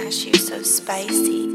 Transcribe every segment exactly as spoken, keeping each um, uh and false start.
gosh, you're so spicy.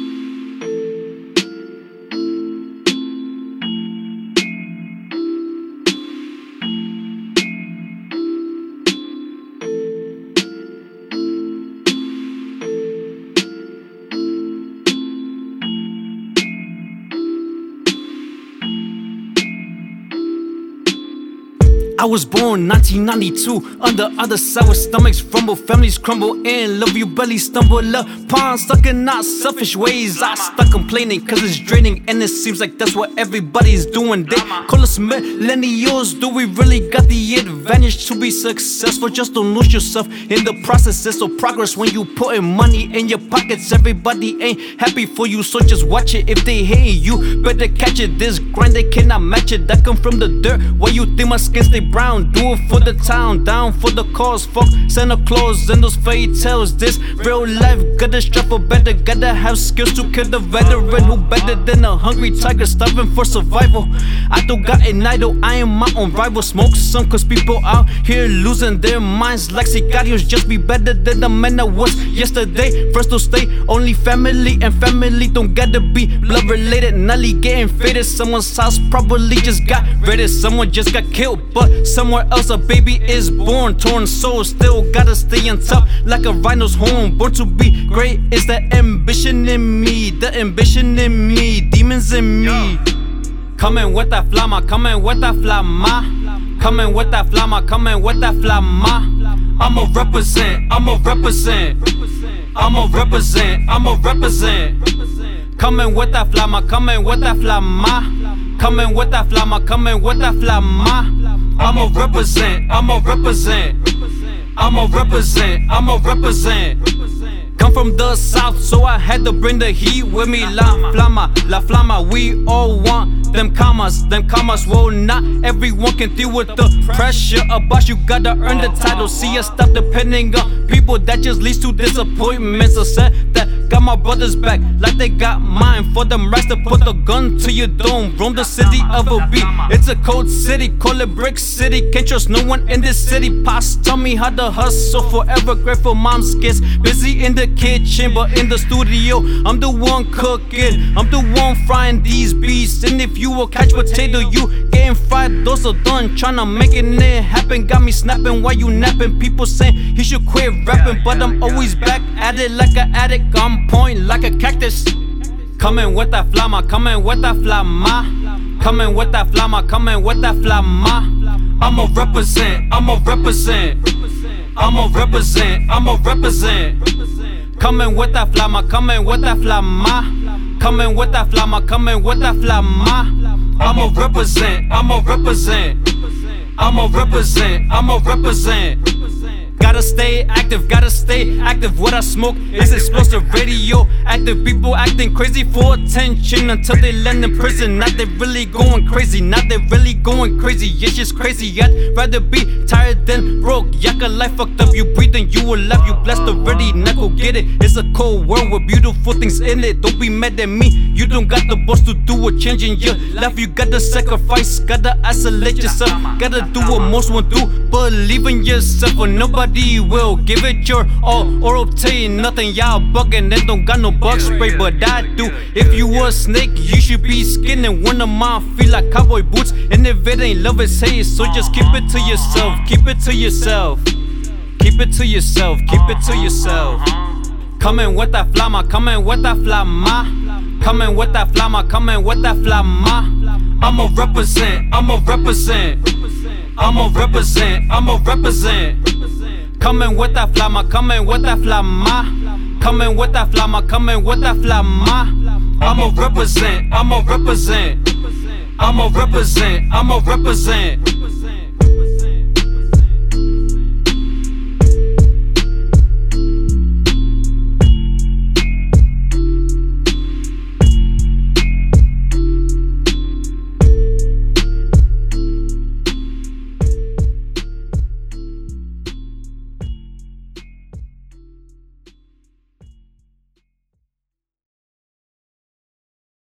I was born nineteen ninety-two, on the other side where stomachs rumble, families crumble, and love you barely stumble upon. Stuck in not selfish ways, I stuck complaining cause it's draining, and it seems like that's what everybody's doing. They call us millennials, do we really got the advantage to be successful? Just don't lose yourself in the process. It's so progress when you putting money in your pockets. Everybody ain't happy for you, so just watch it. If they hate you, better catch it. This grind, they cannot match it. That come from the dirt. Why you think my skin stay brown? Do it for the town, down for the cause. Fuck Santa Claus and those fairy tales. This real life, gotta strive for better. Gotta have skills to kill the veteran. Who better than a hungry tiger starving for survival? I don't got an idol, I am my own rival. Smoke some cause people out here losing their minds like sicarios. Just be better than the man I was yesterday. First don't stay only family, and family don't gotta be blood related. Nelly getting faded, someone's house probably just got raided. Someone just got killed, but somewhere else a baby is born. Torn soul, still gotta stay on top like a rhino's horn. Born to be great is the ambition in me, the ambition in me, demons in me. Coming with that flama, coming with that flama, coming with that flama, coming with that flama. I'ma represent, I'ma represent, I'ma represent, I'ma represent. Coming with that flama, coming with that flama, coming with that flama, coming with that flama. I'ma represent, I'ma represent, I'ma represent, I'ma represent. Come from the south, so I had to bring the heat with me. La flama, la flama, we all want them commas, them commas. Well, not everyone can deal with the pressure of boss. You gotta earn the title. See us stop depending on people, that just leads to disappointments. I said that got my brothers back like they got mine. For them rats to put the gun to your dome. Roam the city of a beat, it's a cold city, call it Brick City. Can't trust no one in this city. Pops tell me how to hustle, forever grateful. Mom's gets busy in the kitchen, but in the studio I'm the one cooking, I'm the one frying these beats. And if you a couch potato, you getting fried. Those are done tryna making it happen. Got me snapping while you napping. People saying he should quit rapping, but I'm always back at it like an addict. I'm point like a cactus. Coming with that flama, coming with that flama, coming with that flama, coming with that flama. I'ma represent, I'ma represent, I'ma represent, I'ma represent. Coming with that flama, coming with that flama, coming with that flama, coming with that flama. I'ma represent, I'ma represent, I'ma represent, I'ma represent. Gotta stay active, gotta stay active. What I smoke is explosive, radio active. People acting crazy for attention until they land in prison. Now they really going crazy, now they really going crazy. It's just crazy, I'd rather be tired than broke. Yaka life fucked up, you breathing, you alive, you blessed already. Now go get it, it's a cold world with beautiful things in it. Don't be mad at me, you don't got the boss to do what changing your life. You gotta sacrifice, gotta isolate yourself, gotta do what most won't do. Believe in yourself or nobody will. Give it your all or obtain nothing. Y'all bugging and don't got no bug spray, but I do. If you a snake, you should be skinning one of mine. Feel like cowboy boots, and if it ain't love, it's hate. So just keep it to yourself, keep it to yourself, keep it to yourself, keep it to yourself. Coming with that flama, coming with that flama, coming with that flama, coming with that flama. I'ma represent, I'ma represent, I'ma represent, I'ma represent. Coming with that flama, coming with that flama, coming with that flama, coming with that flama. I'ma represent, I'ma represent, I'ma represent, I'ma represent.